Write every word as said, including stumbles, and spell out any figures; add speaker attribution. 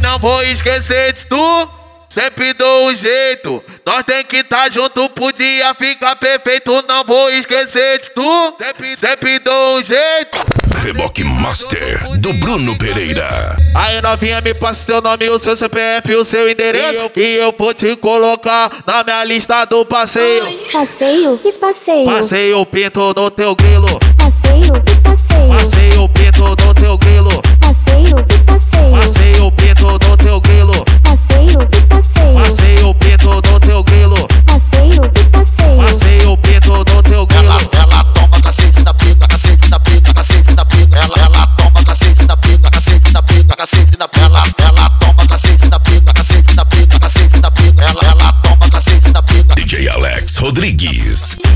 Speaker 1: não vou esquecer de tu. Sempre dou um jeito, nós tem que tá junto, podia ficar perfeito. Não vou esquecer de tu. Sempre, sempre dou um jeito.
Speaker 2: Reboque Master do Bruno Pereira.
Speaker 1: Aí novinha, me passa seu nome, o seu C P F e o seu endereço, e eu vou te colocar na minha lista do passeio.
Speaker 3: Passeio? Que passeio?
Speaker 1: Passeio pinto no teu grilo.
Speaker 3: Passeio? Que passeio?
Speaker 1: Passeio pinto no teu grilo.
Speaker 3: Passeio? Que passeio?
Speaker 1: Passeio pinto no teu grilo.
Speaker 3: Passeio? Que passeio?
Speaker 1: Passeio pinto no teu grilo.
Speaker 3: Passeio? Que passeio?
Speaker 1: Passeio pinto no teu grilo.
Speaker 4: Ela, ela toma cacete na pica, cacete na pica, cacete na pica. Ela, ela toma cacete na pica, cacete na pica, cacete na pica. Ela, ela toma cacete na pica, cacete na pica, cacete na pica. Ela, ela toma cacete na pica.
Speaker 2: D J Alex Rodrigues.